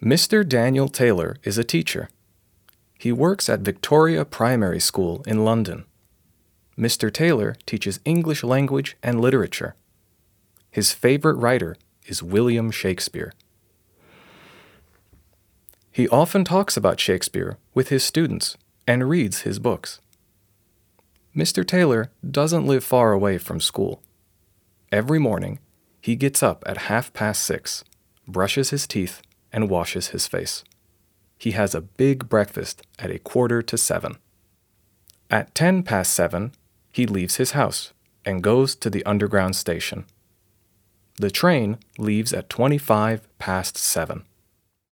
Mr. Daniel Taylor is a teacher. He works at Victoria Primary School in London. Mr. Taylor teaches English language and literature. His favorite writer is William Shakespeare. He often talks about Shakespeare with his students and reads his books. Mr. Taylor doesn't live far away from school. Every morning, he gets up at 6:30, brushes his teeth, and washes his face. He has a big breakfast at 6:45. At 7:10, he leaves his house and goes to the underground station. The train leaves at 7:25.